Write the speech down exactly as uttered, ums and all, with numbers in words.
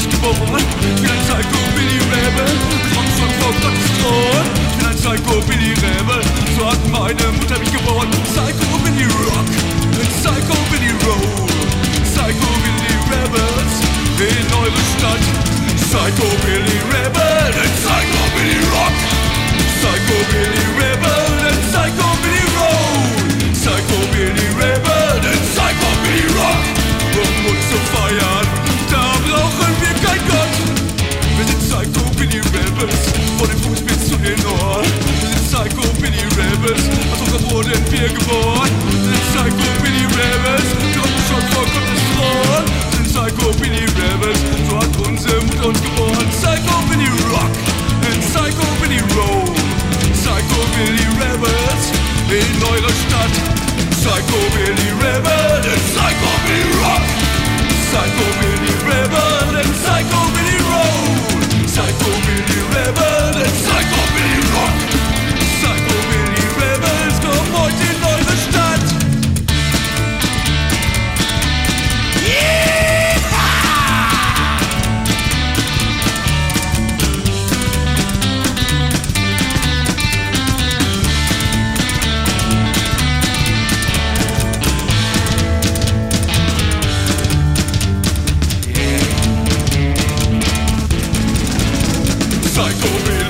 ich geboren. Ich bin ein Psycho Billy Rebel, komm schon vor Gottes Thron. Ich bin ein Psycho Billy Rebel, so hat meine Mutter mich geboren. Psycho Billy Rock, ein Psycho Billy Roll, Psycho Billy Rebels in eure Stadt. Psycho Billy Rebel, ein Psycho Billy Rock, Psycho Billy Rebel, ein Psycho Billy Roll, Psycho Billy Rebel, ein Psycho Billy Rock. Um uns zu feiern, da brauchen wir kein Gott. Wir sind Psycho Billy Rebels, von den Fuß bis zu den Ohren. Wir sind Psycho Billy Rebels, aus unserer wurden wir geboren. Wir sind Psycho Billy Rebels, wir kommen schon vor Gottes Thron. Wir sind Psycho Billy Rebels, so hat unsere Mutter uns geboren. Psycho Billy Rock, and Psycho Billy Roll, Psycho Billy Rebels in eurer Stadt. Psycho Billy Rebel, and Psycho Billy Rock, Psycho Billy Rebel, and Psycho Billy Roll, Psycho Billy Rebel, and Psycho Billy Rock, Psycho Billy Rebels kommen heute in eure Stadt. Psycho Billy